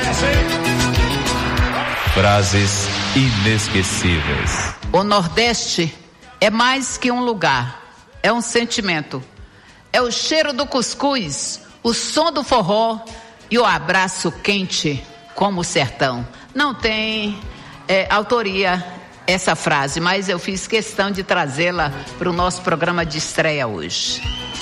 Speaker 18: Frases inesquecíveis.
Speaker 5: O Nordeste é mais que um lugar, é um sentimento. É o cheiro do cuscuz, o som do forró e o abraço quente como o sertão. Não tem é, autoria essa frase, mas eu fiz questão de trazê-la para o nosso programa de estreia hoje.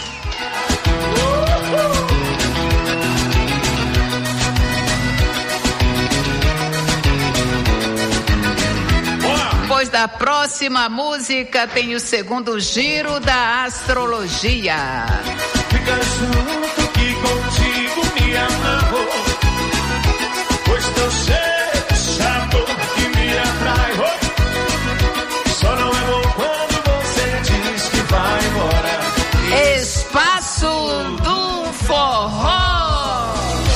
Speaker 5: Depois da próxima música tem o segundo giro da astrologia.
Speaker 14: Fica junto que contigo me amarro, pois teu ser
Speaker 5: Espaço do Forró.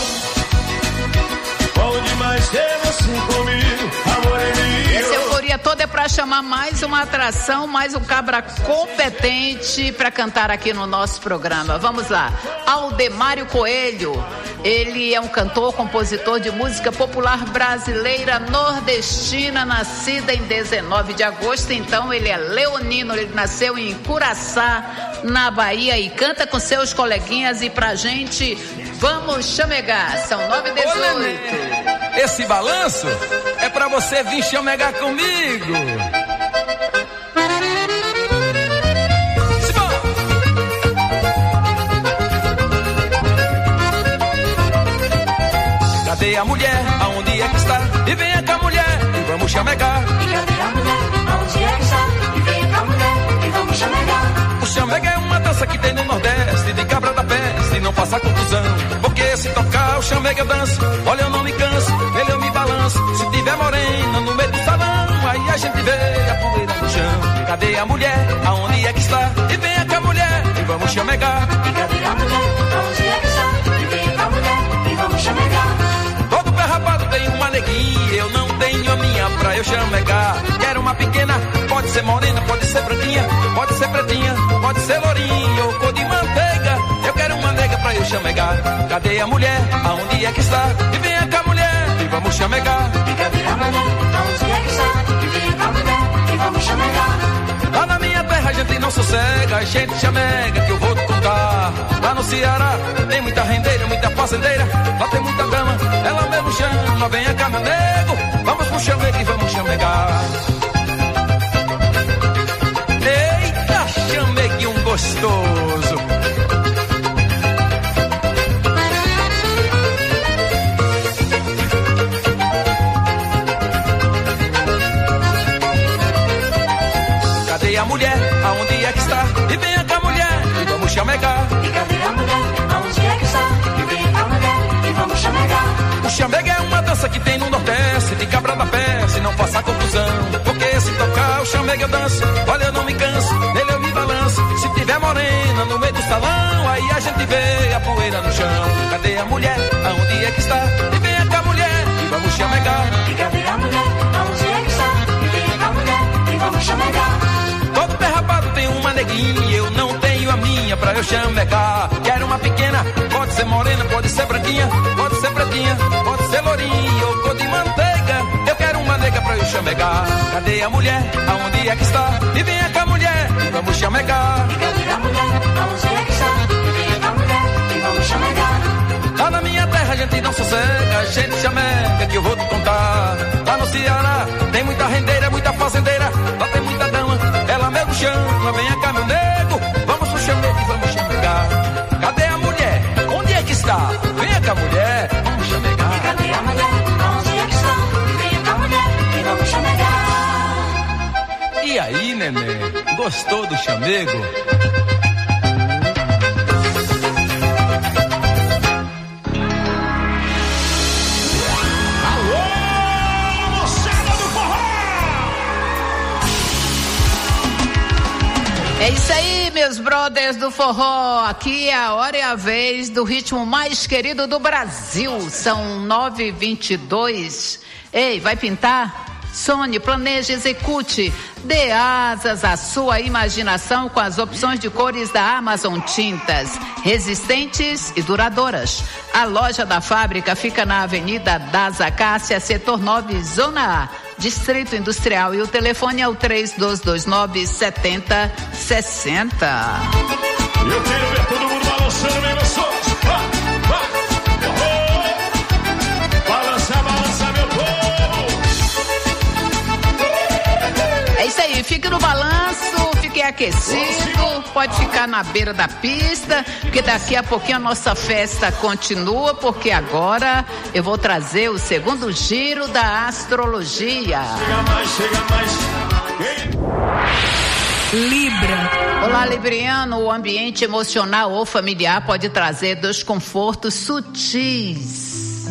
Speaker 14: Onde mais ter você comigo, amor é meu.
Speaker 5: Essa euforia toda é para chamar mais uma atração, mais um cabra competente para cantar aqui no nosso programa. Vamos lá. Aldemário Coelho. Ele é um cantor, compositor de música popular brasileira nordestina, nascida em dezenove de agosto. Então ele é leonino, ele nasceu em Curaçá, na Bahia, e canta com seus coleguinhas. E pra gente, vamos chamegar. São nove e dezoito.
Speaker 6: Esse balanço é pra você vir chamegar comigo. Cadê a mulher? Aonde é que está? E venha cá, mulher, e vamos chamegar.
Speaker 9: E cadê a mulher? Aonde é que está? E venha cá, mulher, e vamos chamegar.
Speaker 6: O chamega é uma dança que tem no Nordeste, de cabra da peste, não faça confusão. Porque se tocar o chamega eu danço, olha eu não me canso, ele eu me balanço. Se tiver morena no meio do salão, aí a gente vê a poeira no chão. Cadê a mulher? Aonde é que está? E venha cá, mulher, e vamos chamegar.
Speaker 9: E cadê a mulher? Aonde é que está? E venha cá, mulher, e vamos chamegar.
Speaker 6: Todo pé rapado tem uma neguinha, eu não tenho a minha pra eu chamegar. Quero uma pequena, pode ser morena, pode ser branquinha, pode ser pretinha, pode ser lourinha ou cor de manteiga. Eu quero uma nega pra eu chamegar. Cadê a mulher? Aonde é que está? E venha cá, mulher, e vamos chamegar.
Speaker 9: E cadê a mulher? Aonde é que está? E venha cá, mulher, e vamos chamegar.
Speaker 6: Lá na minha terra a gente não sossega, a gente chamega que eu vou te contar. Lá no Ceará tem muita rendeira, muita fazendeira, lá tem muita dama, ela mesmo chama, venha cá, meu nego, vamos pro chamega e vamos chamegar. Eita, chameguinho gostoso. Cadê a mulher? Aonde é que está? E venha cá, mulher, e vamos chamegar.
Speaker 9: E cadê a mulher? Aonde é que está? E venha cá, mulher, e vamos chamegar.
Speaker 6: O chamega é uma dança que tem no Nordeste, de cabra da peste, não faça confusão. Porque nega eu danço, olha eu não me canso, nele eu me balanço. Se tiver morena no meio do salão, aí a gente vê a poeira no chão. Cadê a mulher? Aonde é que está? E vem cá mulher, e vamos chamegar.
Speaker 9: E cadê a mulher? Aonde é que está? E vem cá mulher, e vamos chamegar.
Speaker 6: Todo pé rapado tem uma neguinha, eu não tenho a minha pra eu chamegar. Quero uma pequena, pode ser morena, pode ser branquinha, pode ser pretinha, pode ser lourinha ou cor de manteiga. Eu quero uma nega pra eu chamegar. Cadê a mulher? Aonde é que está? E vem cá mulher, e vamos chamegar.
Speaker 9: E cadê a mulher? Aonde é que está? E vem cá mulher, e vamos chamegar.
Speaker 6: Lá na minha terra a gente não sossega, a gente chamega que eu vou te contar. Lá no Ceará tem muita rendeira, muita fazendeira, lá tem muita dama, ela mesmo chama, vem cá meu nego, vamos pro chamego e vamos chamegar. Cadê a mulher? Onde é que está? Vem cá mulher, vamos chamegar.
Speaker 9: E cadê a mulher? Aonde é que está? E vem cá mulher, e vamos chamegar.
Speaker 6: E aí, neném, gostou do chamego?
Speaker 5: É isso aí, meus brothers do forró. Aqui é a hora e a vez do ritmo mais querido do Brasil. São nove e vinte e dois. Ei, vai pintar? Sonhe, planeje, execute. Dê asas à sua imaginação com as opções de cores da Amazon Tintas. Resistentes e duradouras. A loja da fábrica fica na Avenida das Acácias, setor nove, Zona A, Distrito Industrial. E o telefone é o três dois dois nove, sete zero seis zero.
Speaker 14: Eu quero ver todo mundo balançando, bem gostoso. Balança, balança, meu povo.
Speaker 5: É isso aí, fique no balanço, fique aquecido, pode ficar na beira da pista, porque daqui a pouquinho a nossa festa continua, porque agora eu vou trazer o segundo giro da astrologia.
Speaker 14: Chega mais, chega mais.
Speaker 5: Libra. Olá, Libriano. O ambiente emocional ou familiar pode trazer desconfortos sutis.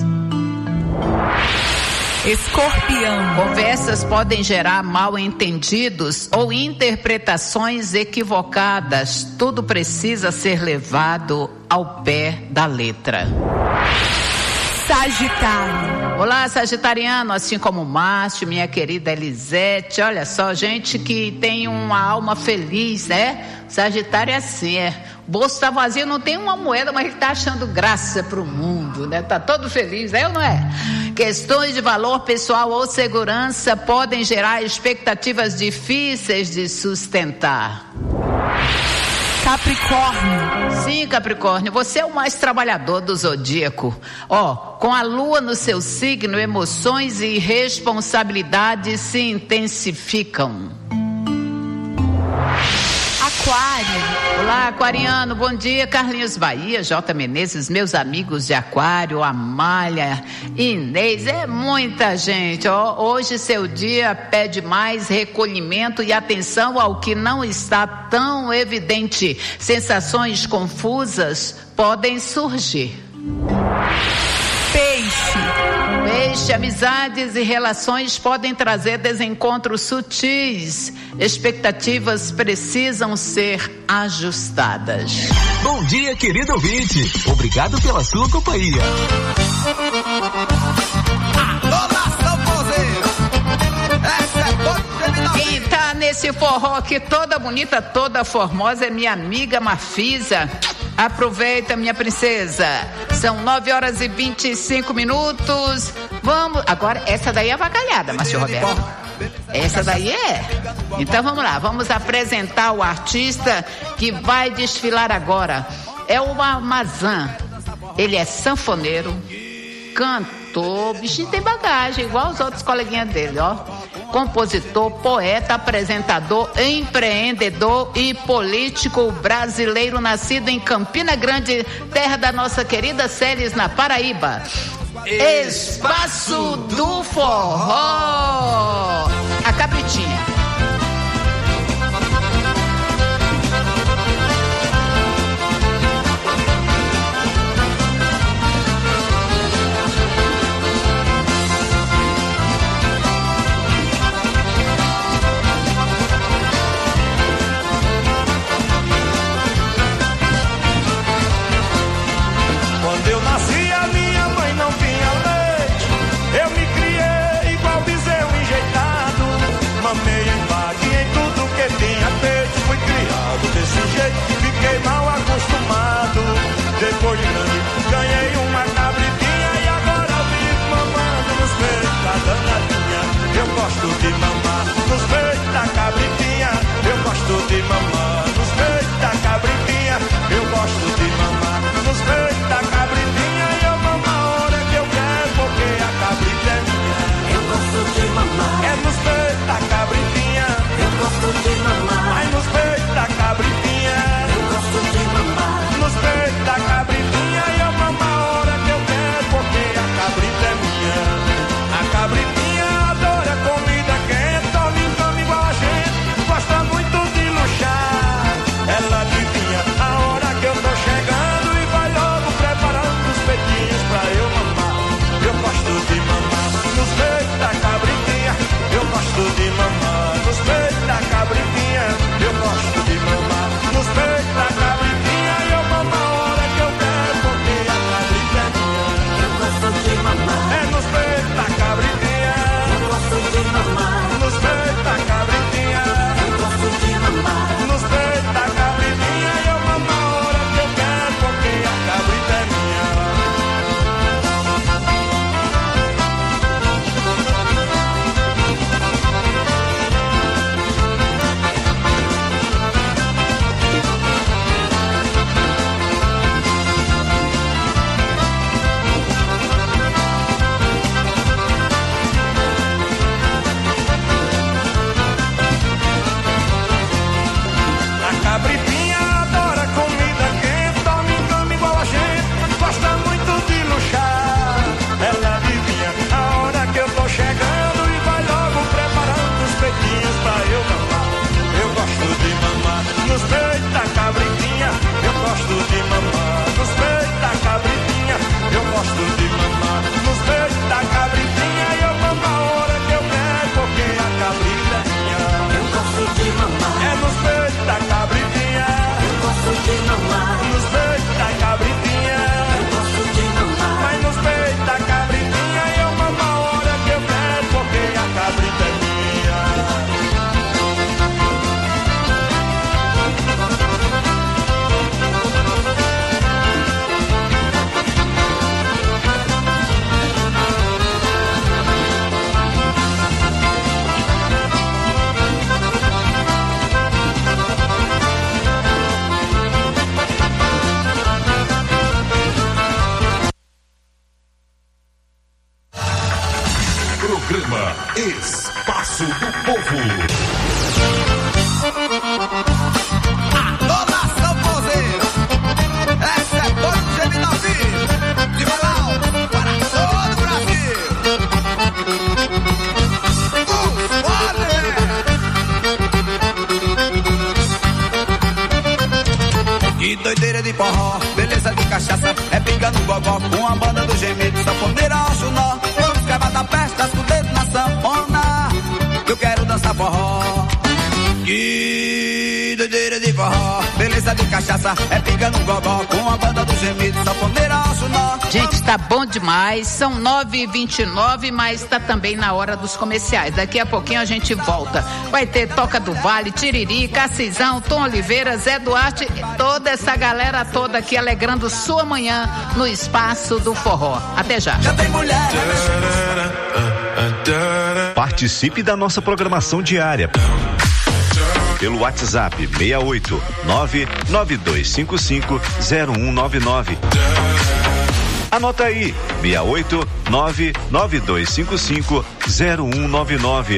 Speaker 5: Escorpião. Conversas podem gerar mal-entendidos ou interpretações equivocadas. Tudo precisa ser levado ao pé da letra. Sagitário. Olá, Sagitariano, assim como Márcio, minha querida Elisete. Olha só, gente que tem uma alma feliz, né? Sagitário é assim, é. O bolso tá vazio, não tem uma moeda, mas ele tá achando graça pro mundo, né? Tá todo feliz, é ou não é? Questões de valor pessoal ou segurança podem gerar expectativas difíceis de sustentar. Capricórnio. Sim, Capricórnio, você é o mais trabalhador do zodíaco. Ó, com a lua no seu signo, emoções e responsabilidades se intensificam. Aquário. Olá, aquariano, bom dia. Carlinhos Bahia, J. Menezes, meus amigos de Aquário, Amália, Inês, é muita gente. Ó, hoje seu dia pede mais recolhimento e atenção ao que não está tão evidente. Sensações confusas podem surgir. Peixe. Peixe, amizades e relações podem trazer desencontros sutis. Expectativas precisam ser ajustadas.
Speaker 8: Bom dia, querido ouvinte. Obrigado pela sua companhia.
Speaker 5: Quem tá nesse forró aqui toda bonita, toda formosa é minha amiga Mafisa. Aproveita, minha princesa. São nove horas e vinte e cinco minutos. Vamos. Agora, essa daí é avacalhada, Márcio Roberto. Essa daí é. Então vamos lá. Vamos apresentar o artista que vai desfilar agora. É o Amazã. Ele é sanfoneiro, cantor. O bichinho tem bagagem, igual os outros coleguinhas dele, ó. Compositor, poeta, apresentador, empreendedor e político brasileiro, nascido em Campina Grande, terra da nossa querida Celes, na Paraíba. Espaço do Forró. A Cabritinha.
Speaker 12: Que doideira de forró, beleza de cachaça, é pinga no gogó, com a banda do gemido, sanfoneira ao chunó, os cabas da festa, com o dedo na sanfona, eu quero dançar forró. Que doideira de forró, beleza de cachaça, é pinga no gogó, com a banda do gemido, sanfoneira ao chunó.
Speaker 5: Gente, tá bom demais, são nove e vinte e nove, mas tá também na hora dos comerciais. Daqui a pouquinho a gente volta. Vai ter Toca do Vale, Tiriri, Cassizão, Tom Oliveira, Zé Duarte, toda essa galera toda aqui alegrando sua manhã no Espaço do Forró. Até já.
Speaker 12: Já tem mulher.
Speaker 15: Participe da nossa programação diária pelo WhatsApp seis oito nove nove dois cinco cinco zero um nove nove. Anota aí, seis oito nove nove dois cinco cinco zero um nove nove.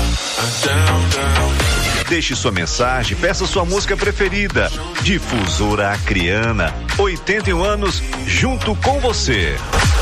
Speaker 15: Deixe sua mensagem, peça sua música preferida. Difusora Acreana, oitenta e um anos, junto com você.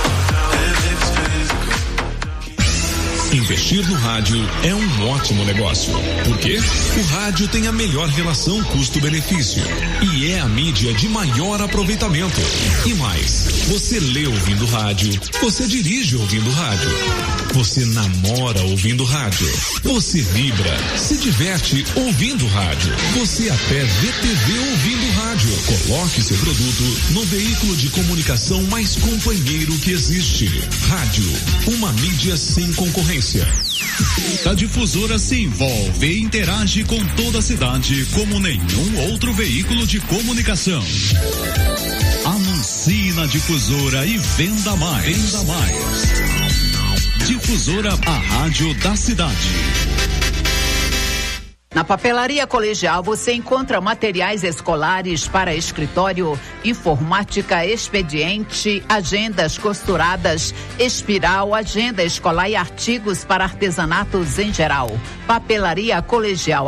Speaker 1: Investir no rádio é um ótimo negócio. Por quê? O rádio tem a melhor relação custo-benefício e é a mídia de maior aproveitamento. E mais, você lê ouvindo rádio, você dirige ouvindo rádio, você namora ouvindo rádio, você vibra, se diverte ouvindo rádio, você até vê T V ouvindo rádio. Coloque seu produto no veículo de comunicação mais companheiro que existe. Rádio, uma mídia sem concorrência.
Speaker 2: A Difusora se envolve e interage com toda a cidade como nenhum outro veículo de comunicação. Anuncie na Difusora e venda mais. Venda mais. Difusora, a rádio da cidade.
Speaker 5: Na Papelaria Colegial você encontra materiais escolares para escritório, informática, expediente, agendas costuradas, espiral, agenda escolar e artigos para artesanatos em geral. Papelaria Colegial.